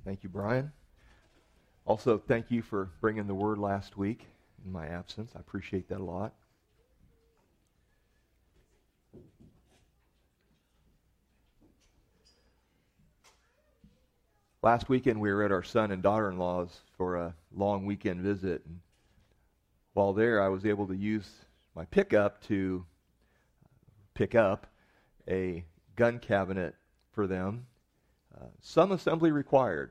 Thank you, Brian. Also, thank you for bringing the word last week in my absence. I appreciate that a lot. Last weekend, we were at our son and daughter-in-law's for a long weekend visit. And while there, I was able to use my pickup to pick up a gun cabinet for them. Some assembly required.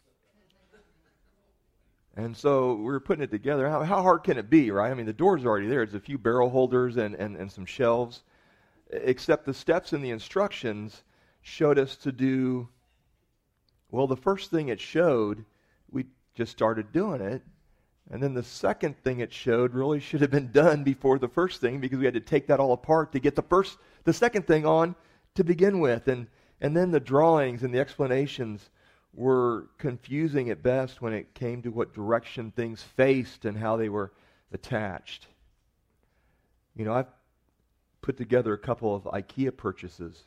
And so we were putting it together. How hard can it be, right? I mean, the door's already there. It's a few barrel holders and some shelves. Except the steps in the instructions showed us to do, well, the first thing it showed, we just started doing it. And then the second thing it showed really should have been done before the first thing, because we had to take that all apart to get the second thing on to begin with. And then the drawings and the explanations were confusing at best when it came to what direction things faced and how they were attached. You know, I've put together a couple of IKEA purchases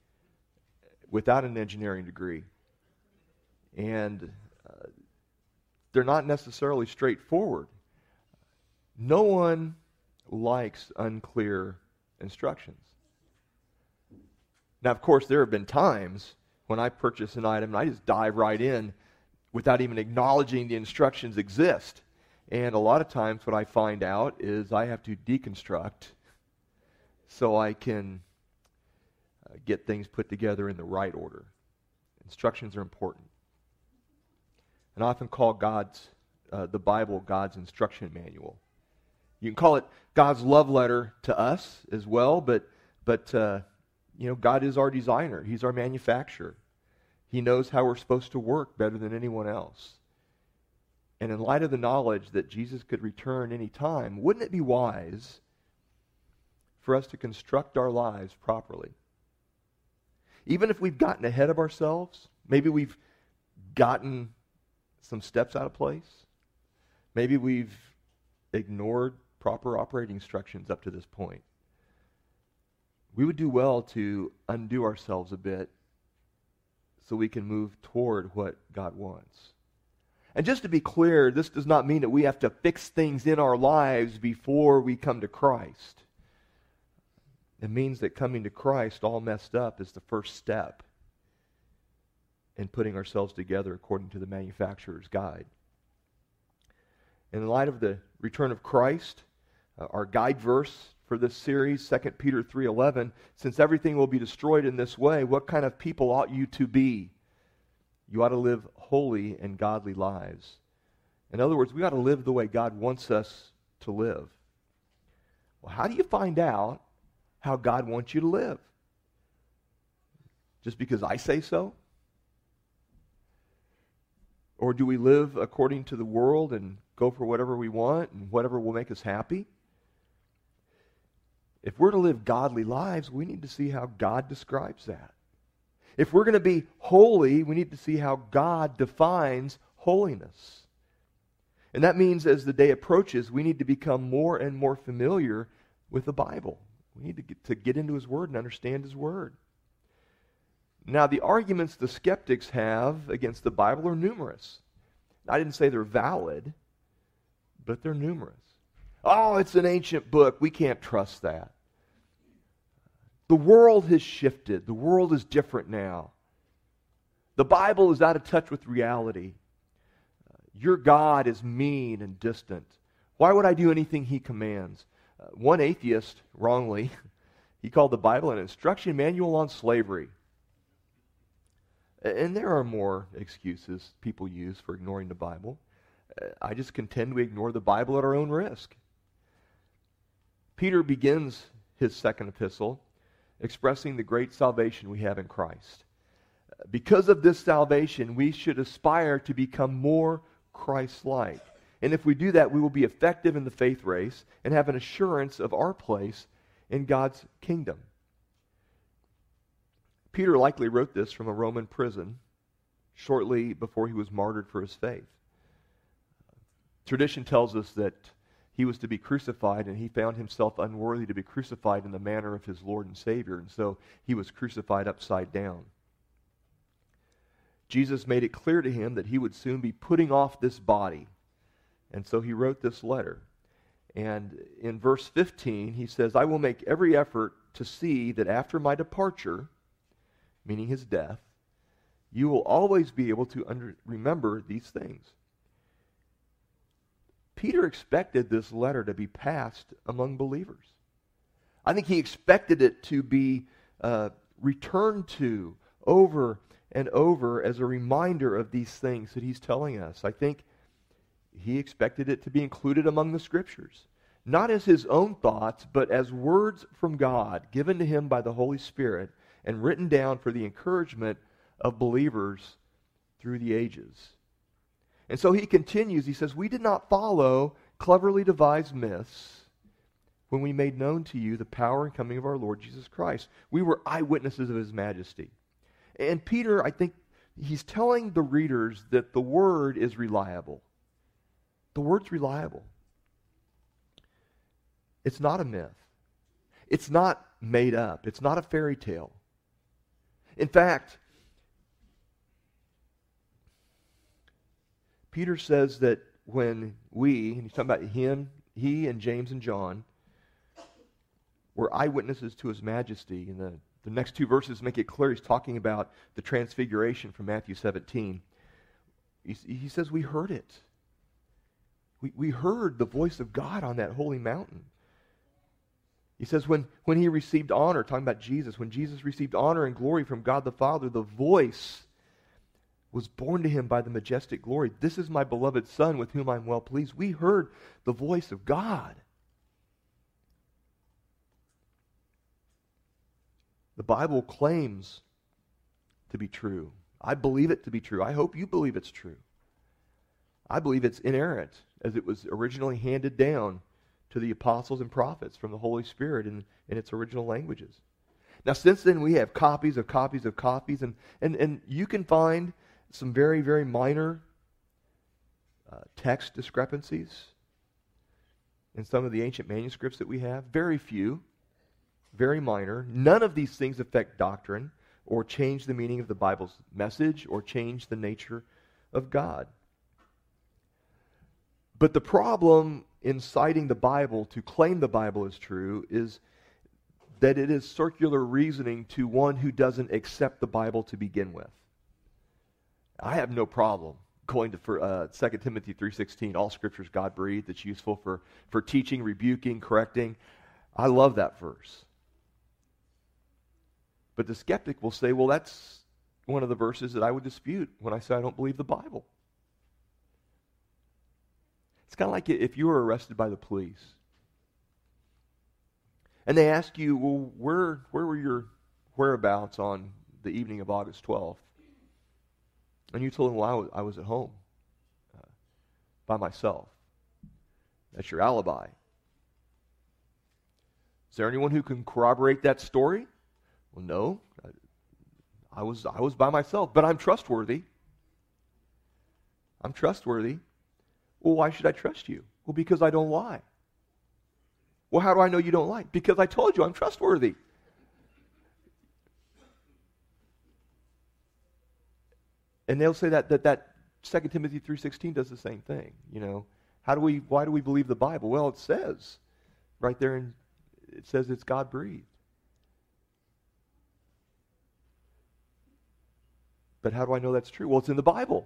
without an engineering degree. And they're not necessarily straightforward. No one likes unclear instructions. Now, of course, there have been times when I purchase an item and I just dive right in without even acknowledging the instructions exist. And a lot of times what I find out is I have to deconstruct so I can get things put together in the right order. Instructions are important. And I often call the Bible God's instruction manual. You can call it God's love letter to us as well, but God is our designer. He's our manufacturer. He knows how we're supposed to work better than anyone else. And in light of the knowledge that Jesus could return any time, wouldn't it be wise for us to construct our lives properly? Even if we've gotten ahead of ourselves, maybe we've gotten some steps out of place, maybe we've ignored proper operating instructions up to this point, we would do well to undo ourselves a bit so we can move toward what God wants. And just to be clear, this does not mean that we have to fix things in our lives before we come to Christ. It means that coming to Christ all messed up is the first step in putting ourselves together according to the manufacturer's guide. In light of the return of Christ, our guide verse for this series, 2 Peter 3:11, since everything will be destroyed in this way, what kind of people ought you to be? You ought to live holy and godly lives. In other words, we ought to live the way God wants us to live. Well, how do you find out how God wants you to live? Just because I say so? Or do we live according to the world and go for whatever we want and whatever will make us happy? If we're to live godly lives, we need to see how God describes that. If we're going to be holy, we need to see how God defines holiness. And that means as the day approaches, we need to become more and more familiar with the Bible. We need to get into His Word and understand His Word. Now, the arguments the skeptics have against the Bible are numerous. I didn't say they're valid, but they're numerous. Oh, it's an ancient book. We can't trust that. The world has shifted. The world is different now. The Bible is out of touch with reality. Your God is mean and distant. Why would I do anything He commands? One atheist, wrongly, he called the Bible an instruction manual on slavery. And there are more excuses people use for ignoring the Bible. I just contend we ignore the Bible at our own risk. Peter begins his second epistle expressing the great salvation we have in Christ. Because of this salvation, we should aspire to become more Christ-like. And if we do that, we will be effective in the faith race and have an assurance of our place in God's kingdom. Peter likely wrote this from a Roman prison shortly before he was martyred for his faith. Tradition tells us that he was to be crucified, and he found himself unworthy to be crucified in the manner of his Lord and Savior, and so he was crucified upside down. Jesus made it clear to him that he would soon be putting off this body. And so he wrote this letter. And in verse 15, he says, I will make every effort to see that after my departure, meaning his death, you will always be able to remember these things. Peter expected this letter to be passed among believers. I think he expected it to be returned to over and over as a reminder of these things that he's telling us. I think he expected it to be included among the Scriptures, not as his own thoughts, but as words from God given to him by the Holy Spirit and written down for the encouragement of believers through the ages. And so he continues, he says, we did not follow cleverly devised myths when we made known to you the power and coming of our Lord Jesus Christ. We were eyewitnesses of his majesty. And Peter, I think, he's telling the readers that the Word is reliable. The Word's reliable. It's not a myth. It's not made up. It's not a fairy tale. In fact, Peter says that when we, and he's talking about he and James and John, were eyewitnesses to his majesty. And the next two verses make it clear he's talking about the transfiguration from Matthew 17. He says we heard it. We heard the voice of God on that holy mountain. He says when he received honor, talking about Jesus, when Jesus received honor and glory from God the Father, the voice was borne to him by the majestic glory. This is my beloved Son with whom I'm well pleased. We heard the voice of God. The Bible claims to be true. I believe it to be true. I hope you believe it's true. I believe it's inerrant, as it was originally handed down to the apostles and prophets from the Holy Spirit in its original languages. Now, since then, we have copies of copies of copies, and you can find some very, very minor text discrepancies in some of the ancient manuscripts that we have. Very few, very minor. None of these things affect doctrine or change the meaning of the Bible's message or change the nature of God. But the problem in citing the Bible to claim the Bible is true is that it is circular reasoning to one who doesn't accept the Bible to begin with. I have no problem going to 2 Timothy 3:16, all Scripture is God-breathed, it's useful for teaching, rebuking, correcting. I love that verse. But the skeptic will say, well, that's one of the verses that I would dispute when I say I don't believe the Bible. It's kind of like if you were arrested by the police and they ask you, well, where were your whereabouts on the evening of August 12th? And you told them, well, I was at home by myself. That's your alibi. Is there anyone who can corroborate that story? Well, no. I was by myself, but I'm trustworthy. I'm trustworthy. Well, why should I trust you? Well, because I don't lie. Well, how do I know you don't lie? Because I told you I'm trustworthy. And they'll say that 2 Timothy 3:16 does the same thing. You know, why do we believe the Bible? Well, it says right there, it says it's God-breathed. But how do I know that's true? Well, it's in the Bible.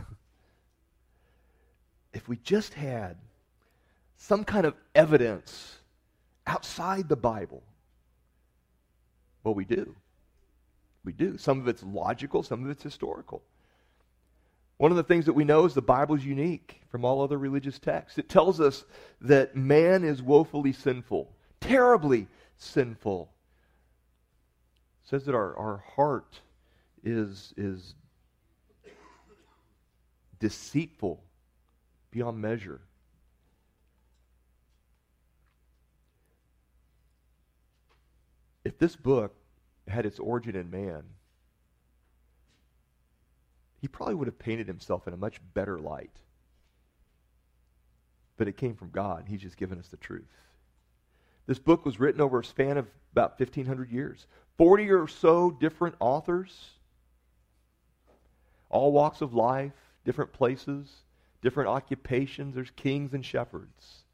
If we just had some kind of evidence outside the Bible, well, we do. We do. Some of it's logical, some of it's historical. One of the things that we know is the Bible is unique from all other religious texts. It tells us that man is woefully sinful, terribly sinful. It says that our heart is deceitful beyond measure. If this book had its origin in man, he probably would have painted himself in a much better light. But it came from God. He's just given us the truth. This book was written over a span of about 1,500 years. 40 or so different authors, all walks of life, different places, different occupations. There's kings and shepherds.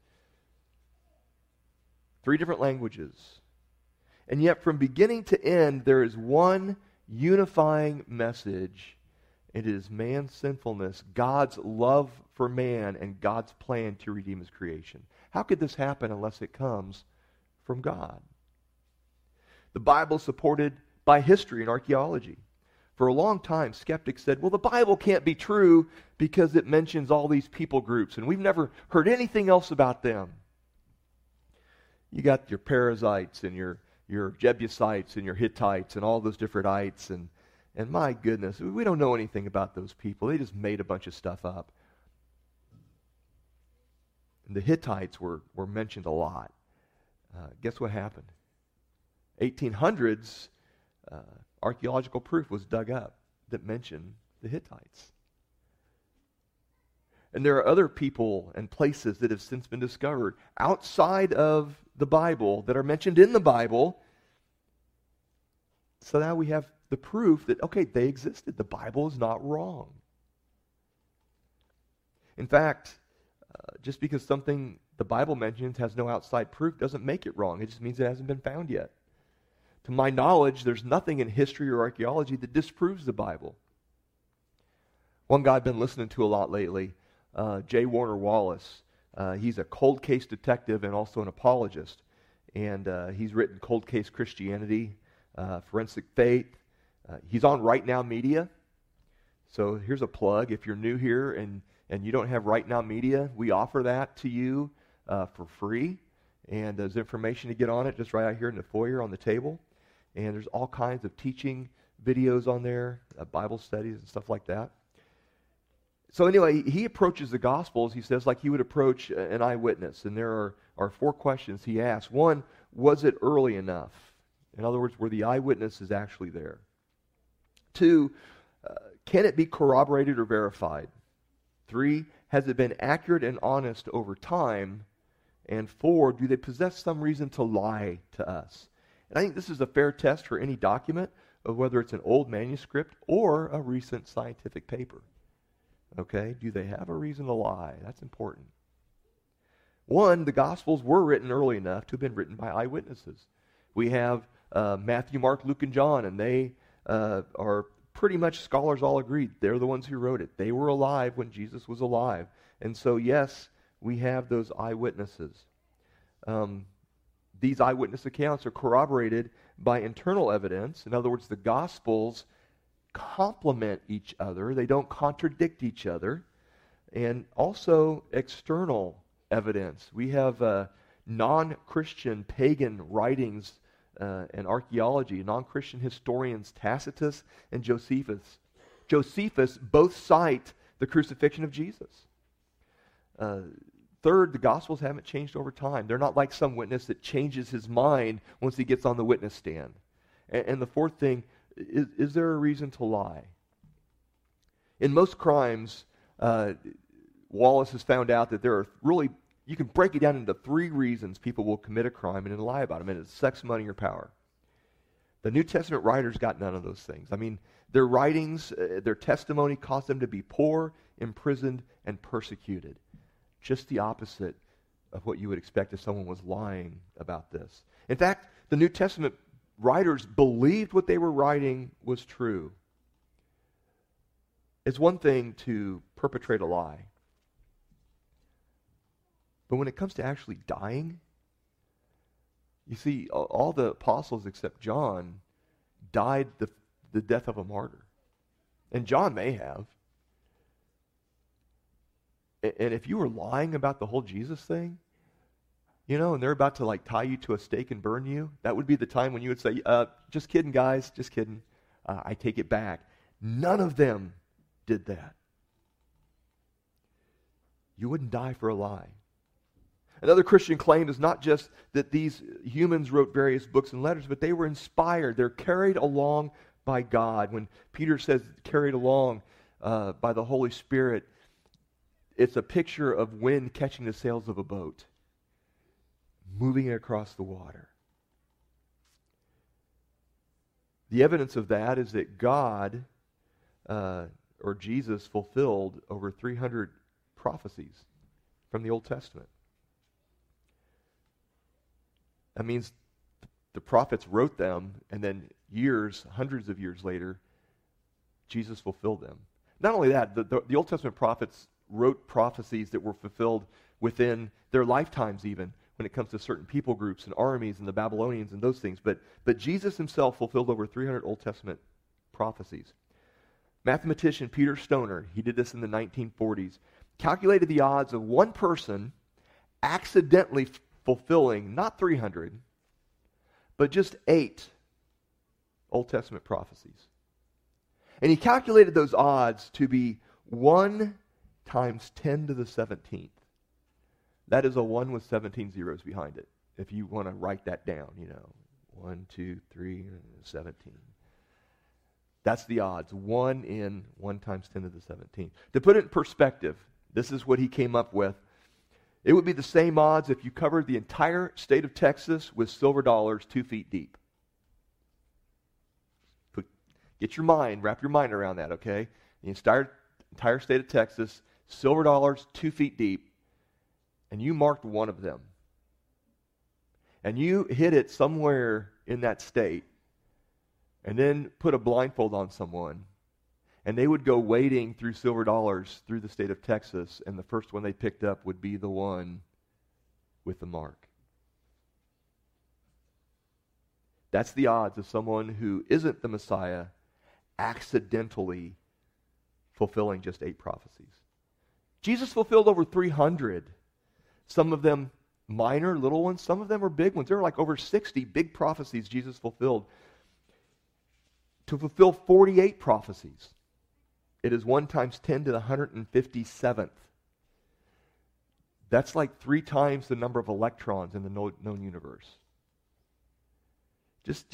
3 different languages. And yet from beginning to end, there is one unifying message. It is man's sinfulness, God's love for man, and God's plan to redeem his creation. How could this happen unless it comes from God? The Bible is supported by history and archaeology. For a long time, skeptics said, well, the Bible can't be true because it mentions all these people groups, and we've never heard anything else about them. You got your Perizzites and your Jebusites and your Hittites and all those different ites, and my goodness, we don't know anything about those people. They just made a bunch of stuff up. And the Hittites were mentioned a lot. Guess what happened? 1800s, archaeological proof was dug up that mentioned the Hittites. And there are other people and places that have since been discovered outside of the Bible that are mentioned in the Bible. So now we have the proof that, okay, they existed. The Bible is not wrong. In fact, just because something the Bible mentions has no outside proof doesn't make it wrong. It just means it hasn't been found yet. To my knowledge, there's nothing in history or archaeology that disproves the Bible. One guy I've been listening to a lot lately, J. Warner Wallace. He's a cold case detective and also an apologist. And he's written Cold Case Christianity, Forensic Faith. He's on Right Now Media. So here's a plug. If you're new here and you don't have Right Now Media, we offer that to you for free. And there's information to get on it just right out here in the foyer on the table. And there's all kinds of teaching videos on there, Bible studies and stuff like that. So anyway, he approaches the Gospels, he says, like he would approach an eyewitness. And there are 4 questions he asks. 1, was it early enough? In other words, were the eyewitnesses actually there? 2, can it be corroborated or verified? 3, has it been accurate and honest over time? And 4, do they possess some reason to lie to us? And I think this is a fair test for any document of whether it's an old manuscript or a recent scientific paper. Okay, do they have a reason to lie? That's important. 1, the Gospels were written early enough to have been written by eyewitnesses. We have Matthew, Mark, Luke, and John, and they are pretty much, scholars all agreed, they're the ones who wrote it. They were alive when Jesus was alive. And so, yes, we have those eyewitnesses. These eyewitness accounts are corroborated by internal evidence. In other words, the Gospels complement each other. They don't contradict each other. And also external evidence. We have non-Christian pagan writings and archaeology, non-Christian historians Tacitus and Josephus. Josephus both cite the crucifixion of Jesus. 3rd, the Gospels haven't changed over time. They're not like some witness that changes his mind once he gets on the witness stand. And the 4th thing, is there a reason to lie? In most crimes, Wallace has found out that there are really, you can break it down into 3 reasons people will commit a crime and then lie about them, and it's sex, money, or power. The New Testament writers got none of those things. I mean, their writings, their testimony caused them to be poor, imprisoned, and persecuted. Just the opposite of what you would expect if someone was lying about this. In fact, the New Testament writers believed what they were writing was true. It's one thing to perpetrate a lie. But when it comes to actually dying, you see, all the apostles except John died the death of a martyr. And John may have. And if you were lying about the whole Jesus thing, and they're about to tie you to a stake and burn you, that would be the time when you would say, just kidding, guys, just kidding. I take it back. None of them did that. You wouldn't die for a lie. Another Christian claim is not just that these humans wrote various books and letters, but they were inspired. They're carried along by God. When Peter says carried along by the Holy Spirit, it's a picture of wind catching the sails of a boat, moving it across the water. The evidence of that is that God or Jesus fulfilled over 300 prophecies from the Old Testament. That means the prophets wrote them, and then hundreds of years later, Jesus fulfilled them. Not only that, the Old Testament prophets wrote prophecies that were fulfilled within their lifetimes even, when it comes to certain people groups and armies and the Babylonians and those things. But Jesus himself fulfilled over 300 Old Testament prophecies. Mathematician Peter Stoner, he did this in the 1940s, calculated the odds of one person accidentally fulfilling not 300, but just 8 Old Testament prophecies. And he calculated those odds to be 1 times 10 to the 17th. That is a 1 with 17 zeros behind it. If you want to write that down, 1, 2, 3, 17. That's the odds. 1 in 1 times 10 to the 17th. To put it in perspective, this is what he came up with. It would be the same odds if you covered the entire state of Texas with silver dollars 2 feet deep. Wrap your mind around that, okay? The entire state of Texas, silver dollars 2 feet deep, and you marked one of them. And you hit it somewhere in that state, and then put a blindfold on someone, and they would go wading through silver dollars through the state of Texas, and the first one they picked up would be the one with the mark. That's the odds of someone who isn't the Messiah accidentally fulfilling just 8 prophecies. Jesus fulfilled over 300. Some of them minor, little ones. Some of them are big ones. There are like over 60 big prophecies Jesus fulfilled. To fulfill 48 prophecies, it is 1 times 10 to the 157th. That's like 3 times the number of electrons in the known universe. Just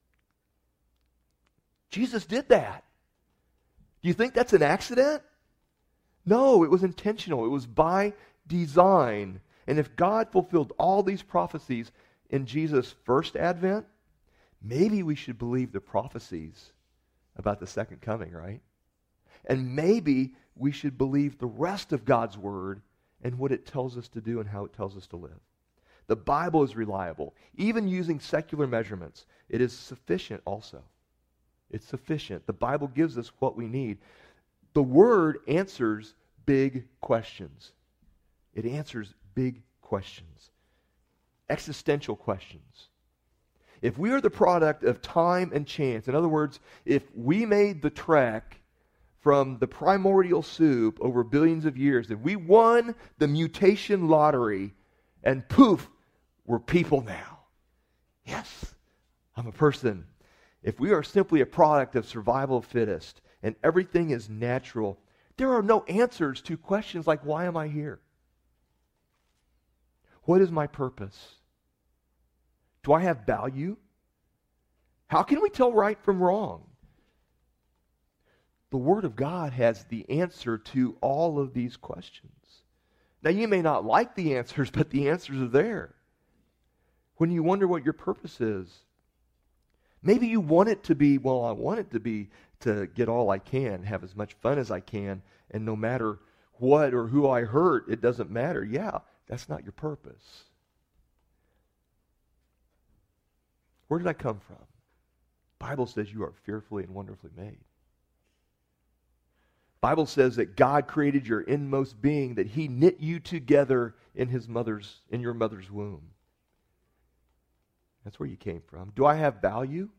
Jesus did that. Do you think that's an accident? No, it was intentional. It was by design. And if God fulfilled all these prophecies in Jesus' first advent, maybe we should believe the prophecies about the second coming, right? And maybe we should believe the rest of God's word and what it tells us to do and how it tells us to live. The Bible is reliable. Even using secular measurements, it is sufficient also. It's sufficient. The Bible gives us what we need. The Word answers big questions. It answers big questions. Existential questions. If we are the product of time and chance, in other words, if we made the trek from the primordial soup over billions of years, and we won the mutation lottery, and poof, we're people now. Yes, I'm a person. If we are simply a product of survival of fittest and everything is natural, there are no answers to questions like, why am I here? What is my purpose? Do I have value? How can we tell right from wrong? The Word of God has the answer to all of these questions. Now, you may not like the answers, but the answers are there. When you wonder what your purpose is, maybe you want it to be, well, I want it to be to get all I can, have as much fun as I can, and no matter what or who I hurt, it doesn't matter. Yeah, that's not your purpose. Where did I come from? The Bible says you are fearfully and wonderfully made. The Bible says that God created your inmost being, that He knit you together in your mother's womb. That's where you came from. Do I have value?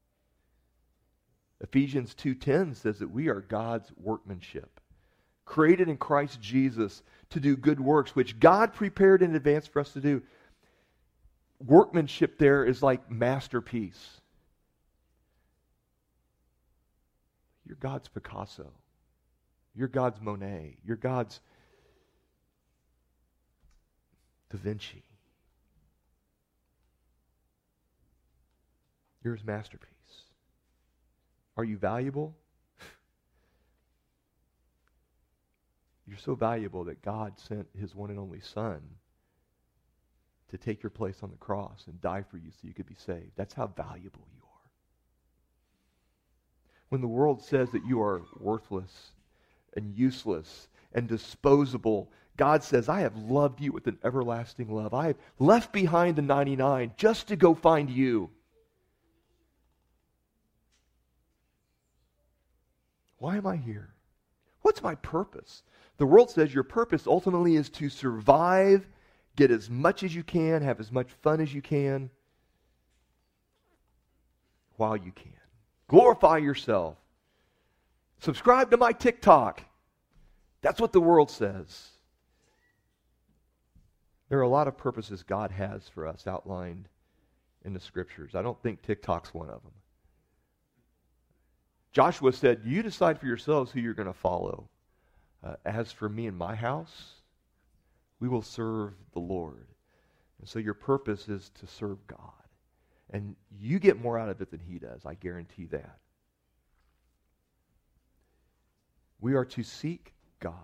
Ephesians 2:10 says that we are God's workmanship, created in Christ Jesus to do good works, which God prepared in advance for us to do. Workmanship there is like masterpiece. You're God's Picasso. You're God's Monet. You're God's Da Vinci. You're His masterpiece. Are you valuable? You're so valuable that God sent His one and only Son to take your place on the cross and die for you so you could be saved. That's how valuable you are. When the world says that you are worthless, and useless and disposable. God says, I have loved you with an everlasting love. I have left behind the 99 just to go find you. Why am I here? What's my purpose? The world says your purpose ultimately is to survive, get as much as you can, have as much fun as you can while you can. Glorify yourself. Subscribe to my TikTok. That's what the world says. There are a lot of purposes God has for us outlined in the Scriptures. I don't think TikTok's one of them. Joshua said, you decide for yourselves who you're going to follow. As for me and my house, we will serve the Lord. And so your purpose is to serve God. And you get more out of it than he does. I guarantee that. We are to seek God.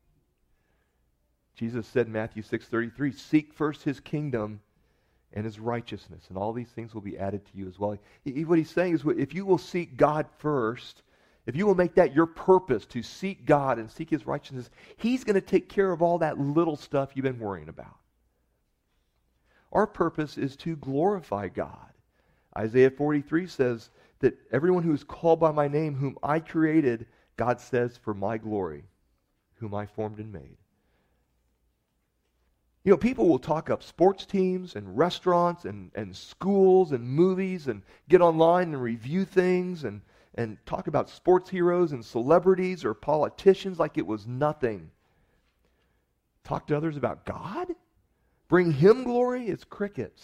Jesus said in Matthew 6:33, seek first his kingdom and his righteousness, and all these things will be added to you as well. What he's saying is, if you will seek God first, if you will make that your purpose to seek God and seek his righteousness, he's going to take care of all that little stuff you've been worrying about. Our purpose is to glorify God. Isaiah 43 says that everyone who is called by my name, whom I created, God says, for my glory, whom I formed and made. You know, people will talk up sports teams and restaurants and schools and movies and get online and review things and talk about sports heroes and celebrities or politicians like it was nothing. Talk to others about God? Bring him glory? It's crickets.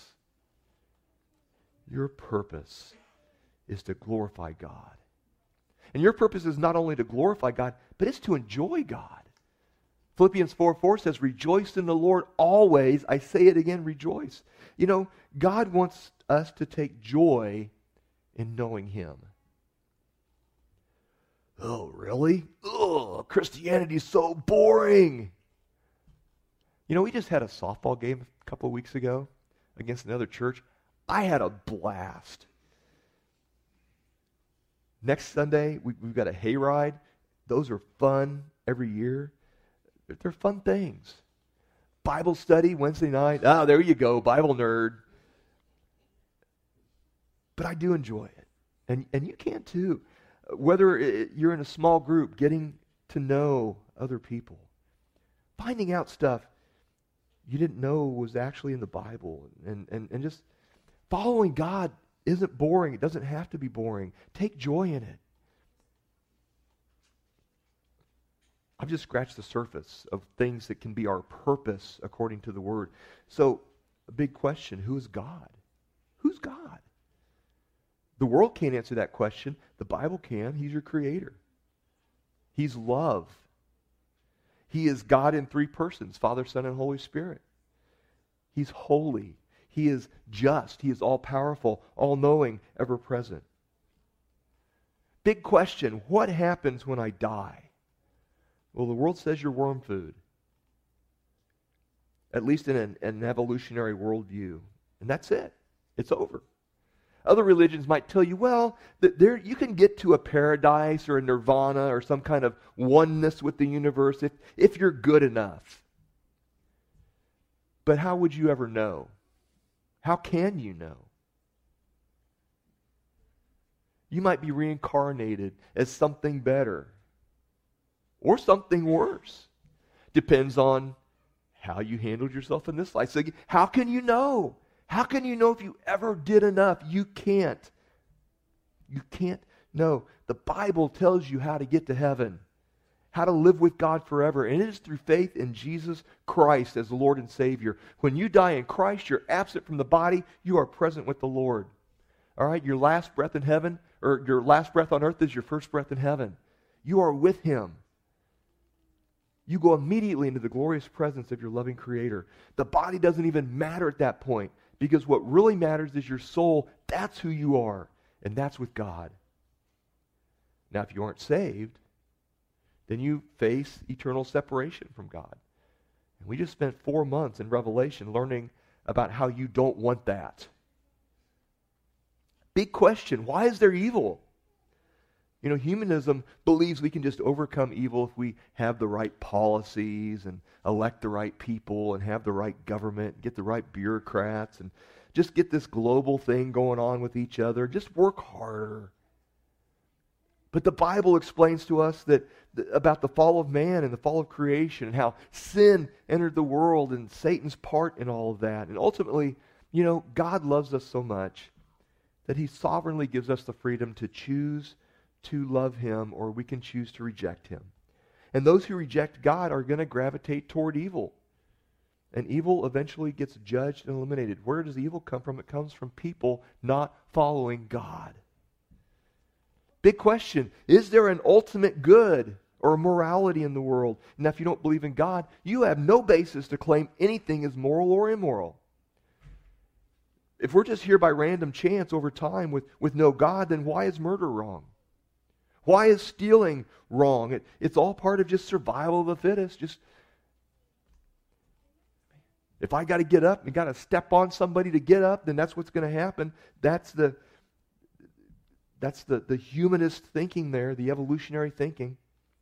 Your purpose is to glorify God. And your purpose is not only to glorify God, but it's to enjoy God. Philippians 4:4 says, rejoice in the Lord always. I say it again, rejoice. You know, God wants us to take joy in knowing him. Oh, really? Oh, Christianity's so boring. You know, we just had a softball game a couple of weeks ago against another church. I had a blast. Next Sunday, we've got a hayride. Those are fun every year. They're fun things. Bible study Wednesday night. Oh, there you go, Bible nerd. But I do enjoy it. And you can too. Whether you're in a small group, getting to know other people. Finding out stuff you didn't know was actually in the Bible. And just following God isn't boring. It doesn't have to be boring. Take joy in it. I've just scratched the surface of things that can be our purpose according to the Word. So, a big question, who is God? Who's God? The world can't answer that question. The Bible can. He's your creator. He's love. He is God in three persons, Father, Son, and Holy Spirit. He's holy. He is just. He is all-powerful, all-knowing, ever-present. Big question, what happens when I die? Well, the world says you're worm food, at least in an evolutionary worldview. And that's it. It's over. Other religions might tell you, well, that you can get to a paradise or a nirvana or some kind of oneness with the universe if you're good enough. But how would you ever know? How can you know? You might be reincarnated as something better. Or something worse. Depends on how you handled yourself in this life. So how can you know? How can you know if you ever did enough? You can't. You can't know. The Bible tells you how to get to heaven. How to live with God forever. And it is through faith in Jesus Christ as the Lord and Savior. When you die in Christ, you're absent from the body. You are present with the Lord. All right? Your last breath in heaven, or your last breath on earth is your first breath in heaven. You are with him. You go immediately into the glorious presence of your loving Creator. The body doesn't even matter at that point, because what really matters is your soul. That's who you are, and that's with God. Now, if you aren't saved, then you face eternal separation from God. And we just spent 4 months in Revelation learning about how you don't want that. Big question, why is there evil? You know, humanism believes we can just overcome evil if we have the right policies and elect the right people and have the right government, get the right bureaucrats, and just get this global thing going on with each other. Just work harder. But the Bible explains to us that about the fall of man and the fall of creation and how sin entered the world and Satan's part in all of that. And ultimately, you know, God loves us so much that he sovereignly gives us the freedom to choose to love him, or we can choose to reject him. And those who reject God are going to gravitate toward evil. And evil eventually gets judged and eliminated. Where does evil come from? It comes from people not following God. Big question. Is there an ultimate good or morality in the world? Now, if you don't believe in God, you have no basis to claim anything is moral or immoral. If we're just here by random chance over time with no God, then why is murder wrong? Why is stealing wrong? It's all part of just survival of the fittest. Just if I got to get up and got to step on somebody to get up, then that's what's going to happen. That's the humanist thinking there, the evolutionary thinking.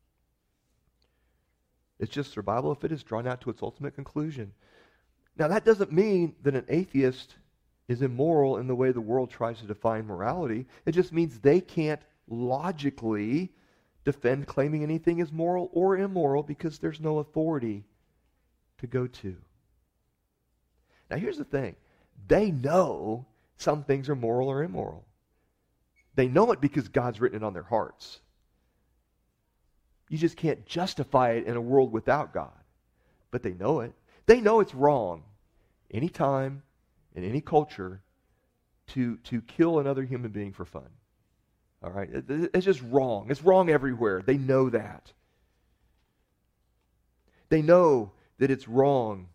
It's just survival of the fittest drawn out to its ultimate conclusion. Now, that doesn't mean that an atheist is immoral in the way the world tries to define morality. It just means they can't logically defend claiming anything is moral or immoral because there's no authority to go to. Now, here's the thing. They know some things are moral or immoral. They know it because God's written it on their hearts. You just can't justify it in a world without God. But they know it. They know it's wrong anytime, in any culture, to kill another human being for fun. All right? It's just wrong. It's wrong everywhere. They know that. They know that it's wrong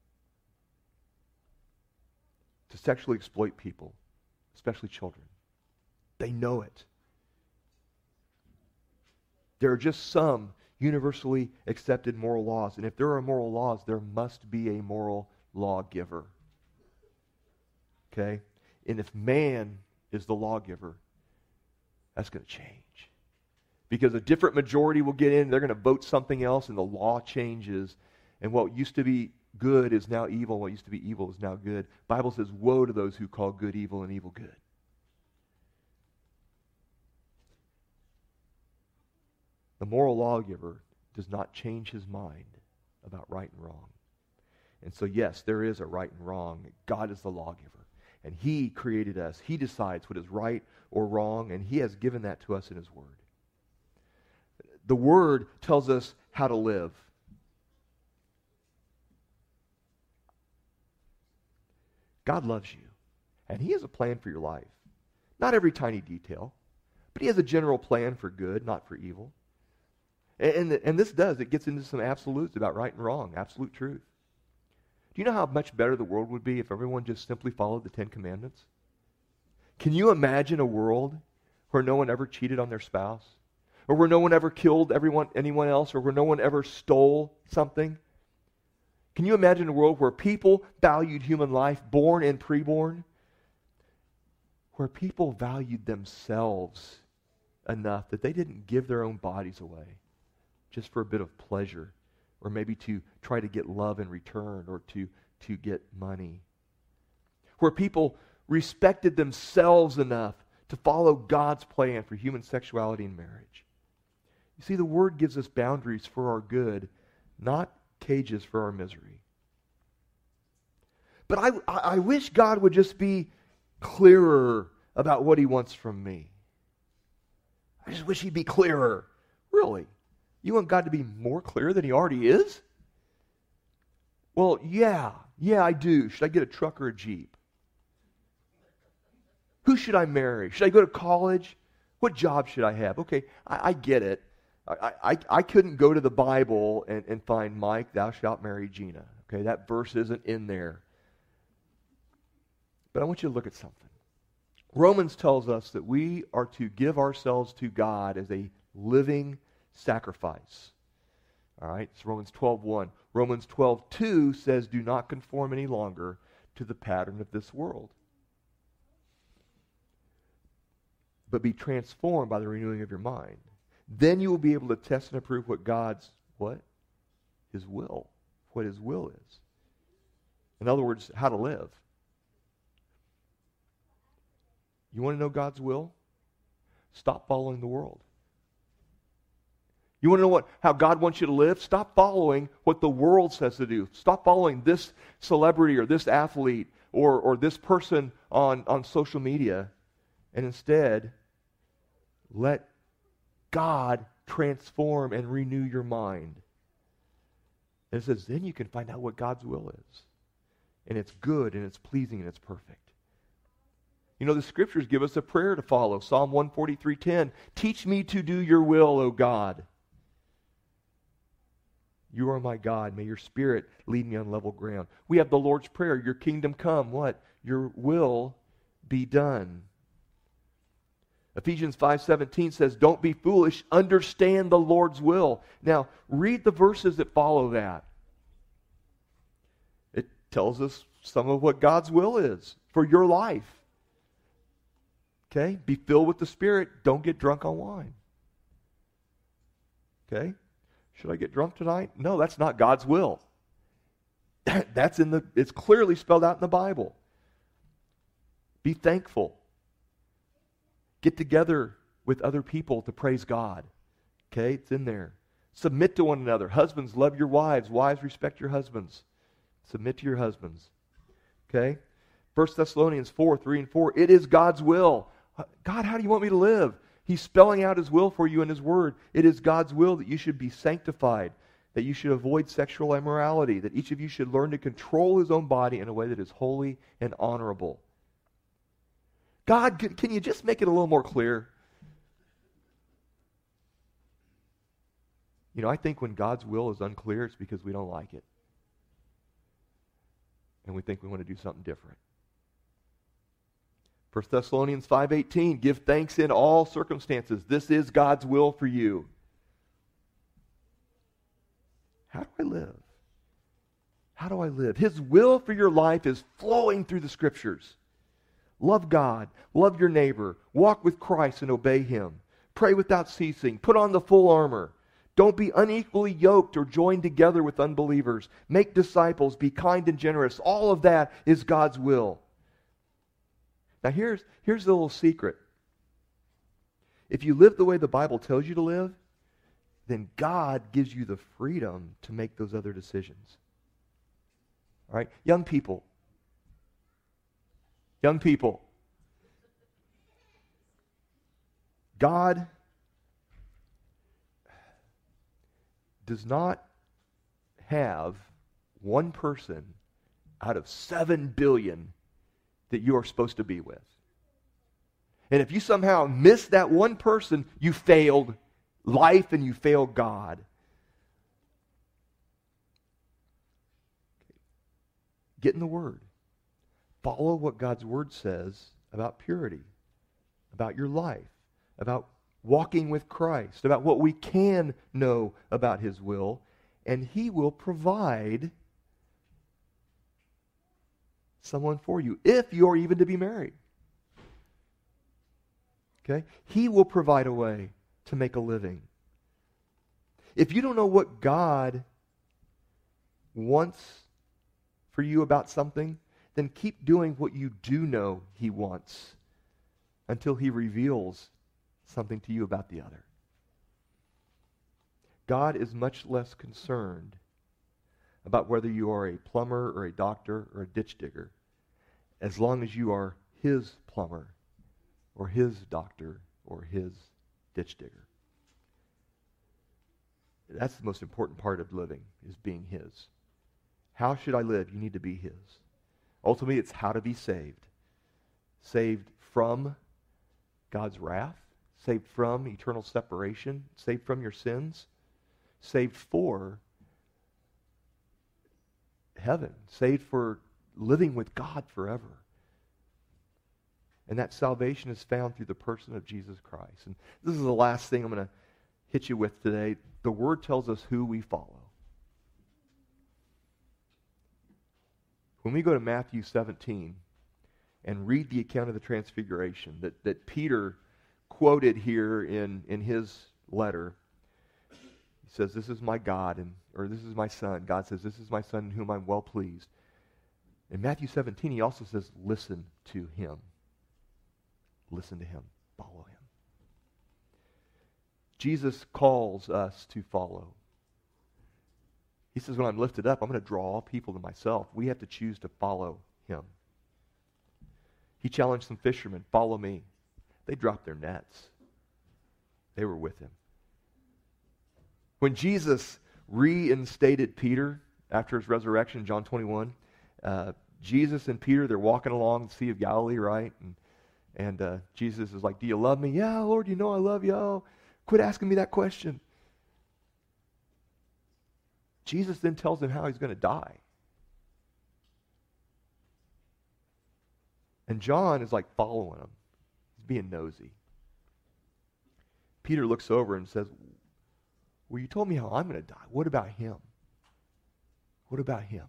to sexually exploit people, especially children. They know it. There are just some universally accepted moral laws. And if there are moral laws, there must be a moral lawgiver. Okay? And if man is the lawgiver, that's going to change. Because a different majority will get in, they're going to vote something else, and the law changes. And what used to be good is now evil, what used to be evil is now good. The Bible says, woe to those who call good evil and evil good. The moral lawgiver does not change his mind about right and wrong. And so, yes, there is a right and wrong. God is the lawgiver. And he created us. He decides what is right or wrong, and he has given that to us in his word. The word tells us how to live. God loves you, and he has a plan for your life. Not every tiny detail, but he has a general plan for good, not for evil. And it gets into some absolutes about right and wrong, absolute truth. Do you know how much better the world would be if everyone just simply followed the Ten Commandments? Can you imagine a world where no one ever cheated on their spouse? Or where no one ever killed anyone else? Or where no one ever stole something? Can you imagine a world where people valued human life, born and preborn? Where people valued themselves enough that they didn't give their own bodies away just for a bit of pleasure, or maybe to try to get love in return, or to get money. Where people respected themselves enough to follow God's plan for human sexuality and marriage. You see, the Word gives us boundaries for our good, not cages for our misery. But I wish God would just be clearer about what he wants from me. I just wish he'd be clearer. Really? You want God to be more clear than he already is? Well, yeah, I do. Should I get a truck or a Jeep? Who should I marry? Should I go to college? What job should I have? Okay, I get it. I couldn't go to the Bible and find, Mike, thou shalt marry Gina. Okay, that verse isn't in there. But I want you to look at something. Romans tells us that we are to give ourselves to God as a living sacrifice. All right, it's Romans 12:1. Romans 12:2 says, do not conform any longer to the pattern of this world. but be transformed by the renewing of your mind. Then you will be able to test and approve what God's, what? His will. What His will is. In other words, how to live. You want to know God's will? Stop following the world. You want to know how God wants you to live? Stop following what the world says to do. Stop following this celebrity or this athlete or this person on social media. And instead, let God transform and renew your mind. And it says, then you can find out what God's will is. And it's good, and it's pleasing, and it's perfect. You know, the Scriptures give us a prayer to follow. Psalm 143:10, teach me to do your will, O God. You are my God. May your Spirit lead me on level ground. We have the Lord's Prayer. Your kingdom come. What? Your will be done. Ephesians 5:17 says, don't be foolish. Understand the Lord's will. Now, read the verses that follow that. It tells us some of what God's will is for your life. Okay? Be filled with the Spirit. Don't get drunk on wine. Okay? Should I get drunk tonight? No, that's not God's will. It's clearly spelled out in the Bible. Be thankful. Get together with other people to praise God. Okay, it's in there. Submit to one another. Husbands, love your wives. Wives, respect your husbands. Submit to your husbands. Okay? 1 Thessalonians 4:3-4. It is God's will. God, how do you want me to live? He's spelling out His will for you in His Word. It is God's will that you should be sanctified, that you should avoid sexual immorality, that each of you should learn to control his own body in a way that is holy and honorable. God, can you just make it a little more clear? You know, I think when God's will is unclear, it's because we don't like it. And we think we want to do something different. 1 Thessalonians 5:18, give thanks in all circumstances. This is God's will for you. How do I live? How do I live? His will for your life is flowing through the Scriptures. Love God. Love your neighbor. Walk with Christ and obey Him. Pray without ceasing. Put on the full armor. Don't be unequally yoked or joined together with unbelievers. Make disciples. Be kind and generous. All of that is God's will. Now here's the little secret. If you live the way the Bible tells you to live, then God gives you the freedom to make those other decisions. All right? Young people. God does not have one person out of 7 billion that you are supposed to be with. And if you somehow miss that one person, you failed life and you failed God. Get in the Word. Follow what God's Word says about purity, about your life, about walking with Christ, about what we can know about His will, and He will provide someone for you, if you're even to be married. Okay? He will provide a way to make a living. If you don't know what God wants for you about something, then keep doing what you do know He wants until He reveals something to you about the other. God is much less concerned about whether you are a plumber or a doctor or a ditch digger, as long as you are His plumber or His doctor or His ditch digger. That's the most important part of living, is being His. How should I live? You need to be His. Ultimately, it's how to be saved. Saved from God's wrath, saved from eternal separation, saved from your sins, saved for heaven, saved for living with God forever. And that salvation is found through the person of Jesus Christ. And this is the last thing I'm going to hit you with today. The Word tells us who we follow. When we go to Matthew 17 and read the account of the Transfiguration that Peter quoted here in his letter. He says, this is my God, or this is my son. God says, this is my son in whom I'm well pleased. In Matthew 17, he also says, listen to him. Listen to him. Follow him. Jesus calls us to follow. He says, when I'm lifted up, I'm going to draw all people to myself. We have to choose to follow him. He challenged some fishermen, follow me. They dropped their nets. They were with him. When Jesus reinstated Peter after his resurrection, John 21, Jesus and Peter, they're walking along the Sea of Galilee, right? And Jesus is like, do you love me? Yeah, Lord, you know I love you. Oh, quit asking me that question. Jesus then tells him how he's going to die. And John is like following him. He's being nosy. Peter looks over and says, well, you told me how I'm going to die. What about him? What about him?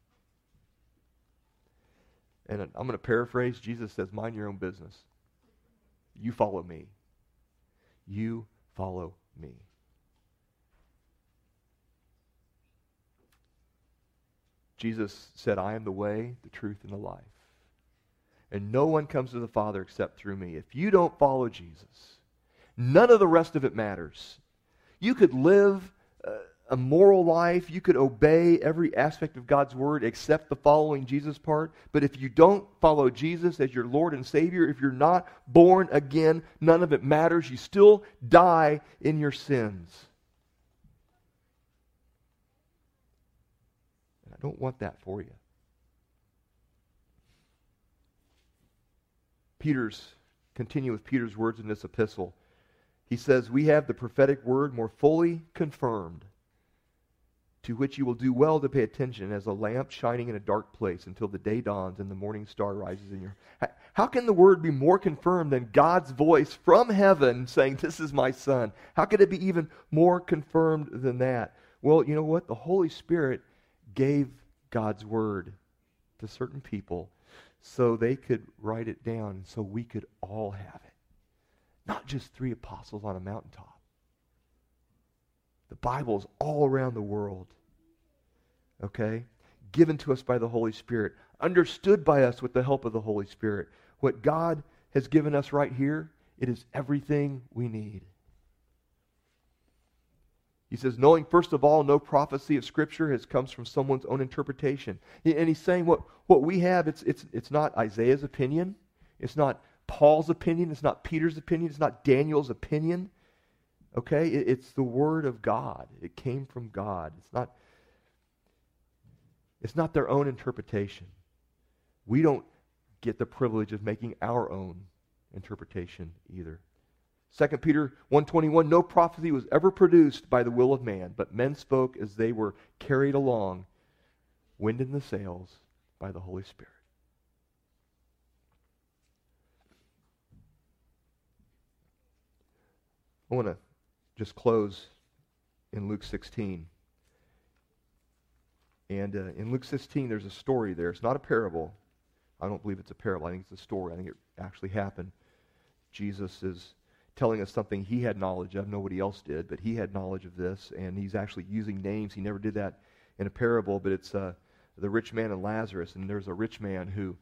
And I'm going to paraphrase. Jesus says, mind your own business. You follow me. You follow me. Jesus said, I am the way, the truth, and the life. And no one comes to the Father except through me. If you don't follow Jesus, none of the rest of it matters. You could live a moral life. You could obey every aspect of God's word except the following Jesus part. But if you don't follow Jesus as your Lord and Savior, if you're not born again, none of it matters. You still die in your sins. And I don't want that for you. Continue with Peter's words in this epistle. He says, we have the prophetic word more fully confirmed, to which you will do well to pay attention as a lamp shining in a dark place until the day dawns and the morning star rises in your... How can the word be more confirmed than God's voice from heaven saying, this is my son? How could it be even more confirmed than that? Well, you know what? The Holy Spirit gave God's word to certain people so they could write it down, so we could all have it. Not just 3 apostles on a mountaintop. The Bible is all around the world. Okay? Given to us by the Holy Spirit. Understood by us with the help of the Holy Spirit. What God has given us right here, it is everything we need. He says, knowing first of all, no prophecy of Scripture comes from someone's own interpretation. And he's saying what we have, it's not Isaiah's opinion. It's not Paul's opinion. It's not Peter's opinion. It's not Daniel's opinion. Okay? It's the Word of God. It came from God. It's not their own interpretation. We don't get the privilege of making our own interpretation either. 2 Peter 1:21, no prophecy was ever produced by the will of man, but men spoke as they were carried along, wind in the sails, by the Holy Spirit. I want to just close in Luke 16. And in Luke 16, there's a story there. It's not a parable. I don't believe it's a parable. I think it's a story. I think it actually happened. Jesus is telling us something he had knowledge of. Nobody else did, but he had knowledge of this, and he's actually using names. He never did that in a parable, but it's the rich man and Lazarus, and there's a rich man who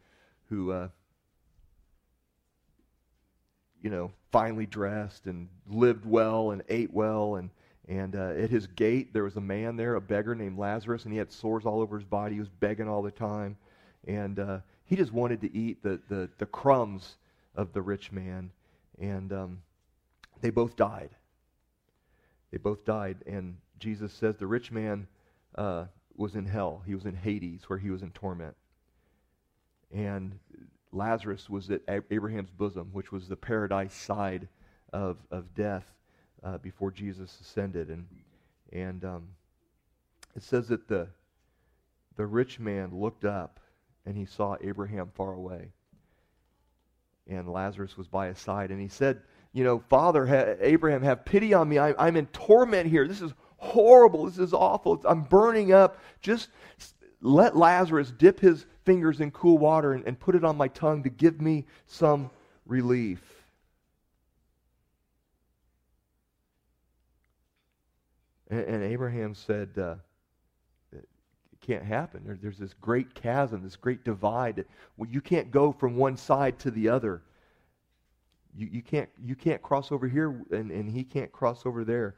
finely dressed and lived well and ate well, and at his gate there was a man there, a beggar named Lazarus, and he had sores all over his body. He was begging all the time, and he just wanted to eat the crumbs of the rich man, and they both died. They both died, and Jesus says the rich man was in hell. He was in Hades, where he was in torment. And Lazarus was at Abraham's bosom, which was the paradise side of death before Jesus ascended. And it says that the rich man looked up, and he saw Abraham far away. And Lazarus was by his side, and he said, Father, Abraham, have pity on me. I'm in torment here. This is horrible. This is awful. I'm burning up. Just let Lazarus dip his fingers in cool water and put it on my tongue to give me some relief. And Abraham said, it can't happen. There's this great chasm, this great divide. Well, you can't go from one side to the other. You can't cross over here, and he can't cross over there.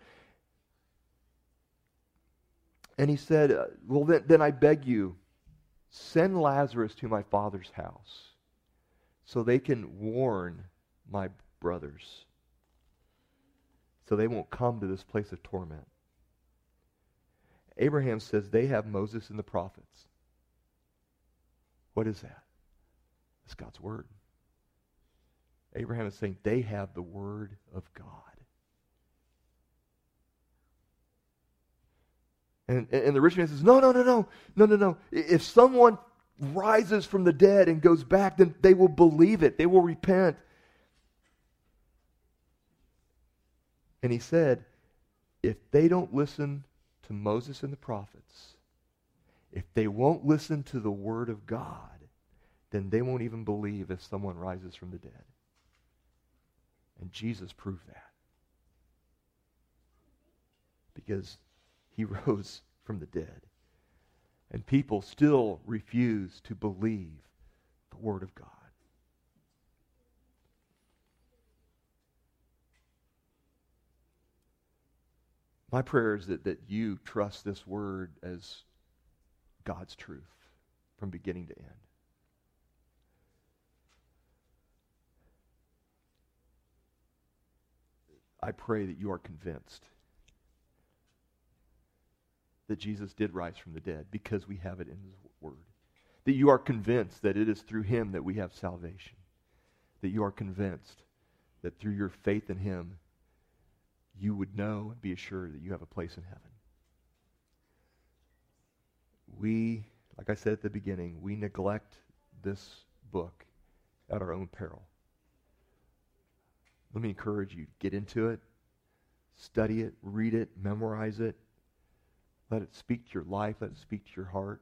And he said, well, then I beg you, send Lazarus to my father's house so they can warn my brothers, so they won't come to this place of torment. Abraham says they have Moses and the prophets. What is that? It's God's word. Abraham is saying they have the word of God. And the rich man says, no. If someone rises from the dead and goes back, then they will believe it. They will repent. And he said, if they don't listen to Moses and the prophets, if they won't listen to the word of God, then they won't even believe if someone rises from the dead. And Jesus proved that. Because he rose from the dead. And people still refuse to believe the word of God. My prayer is that you trust this word as God's truth from beginning to end. I pray that you are convinced that Jesus did rise from the dead because we have it in his word. That you are convinced that it is through him that we have salvation. That you are convinced that through your faith in him, you would know and be assured that you have a place in heaven. We, like I said at the beginning, we neglect this book at our own peril. Let me encourage you, get into it, study it, read it, memorize it. Let it speak to your life, let it speak to your heart.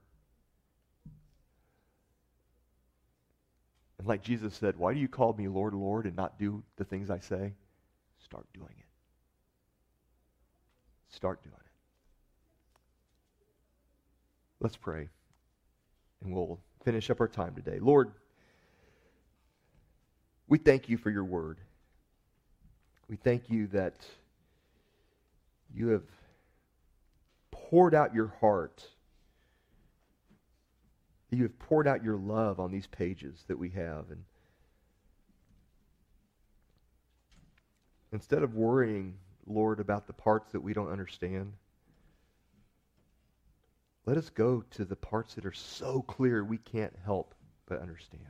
And like Jesus said, why do you call me Lord, Lord, and not do the things I say? Start doing it. Start doing it. Let's pray, and we'll finish up our time today. Lord, we thank you for your word. We thank you that you have poured out your heart. You have poured out your love on these pages that we have. And instead of worrying, Lord, about the parts that we don't understand, let us go to the parts that are so clear we can't help but understand.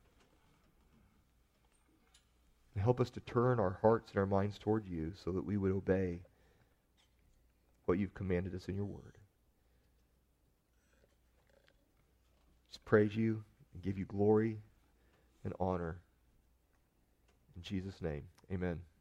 And help us to turn our hearts and our minds toward you so that we would obey what you've commanded us in your word. Just praise you and give you glory and honor. In Jesus' name, amen.